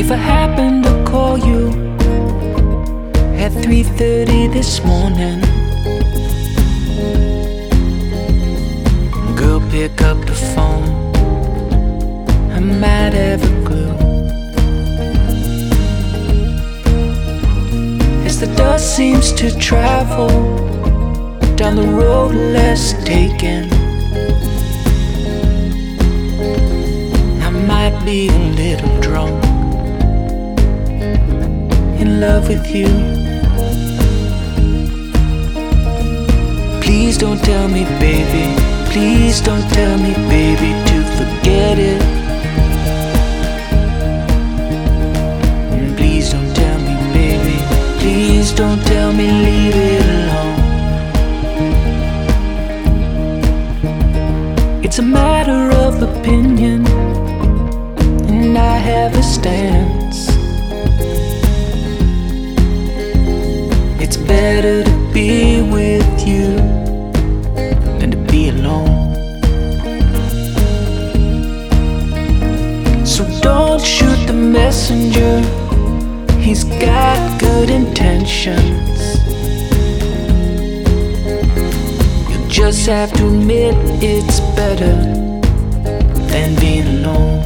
If I happen to call you at 3:30 this morning, girl, pick up the phone. I might have a clue. As the dust seems to travel down the road less taken, I might be a little drunk, in love with you. Please don't tell me, baby, please don't tell me, baby, to forget it. Please don't tell me, baby, please don't tell me, leave it alone. It's a matter of opinion, and I have a stance. It's better to be with you than to be alone. So don't shoot the messenger, he's got good intentions. You just have to admit it's better than being alone.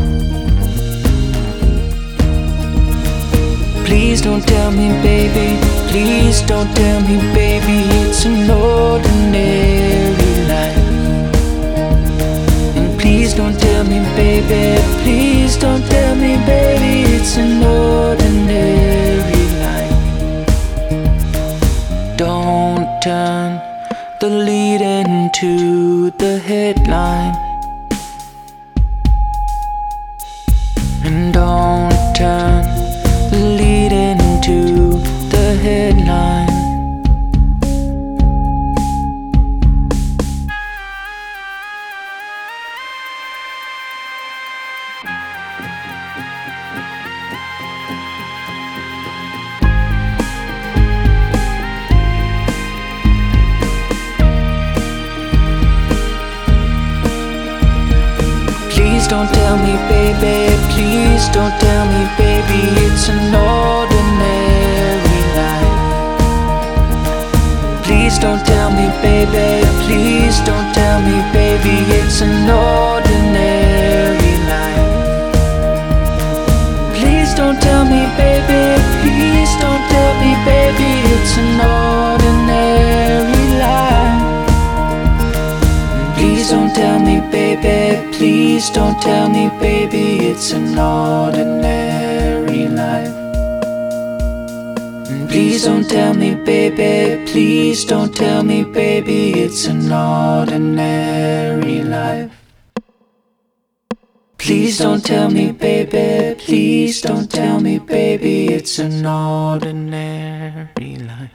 Please don't tell me, baby, please don't tell me, baby, it's an ordinary life. And please don't tell me, baby, please don't tell me, baby, it's an ordinary life. Don't turn the lead into the headline, and don't turn the lead into the headline. Please don't tell me, baby, please don't tell me, baby, it's an ordinary life. Please don't tell me, baby, please don't tell me, baby, it's an ordinary life. Please don't tell me, baby, please don't tell me, baby, it's an ordinary life. Please don't tell me, baby, please don't tell me, baby, it's an ordinary life. Please don't tell me, baby, please don't tell me, baby, it's an ordinary life. Please don't tell me, baby, please don't tell me, baby, it's an ordinary life.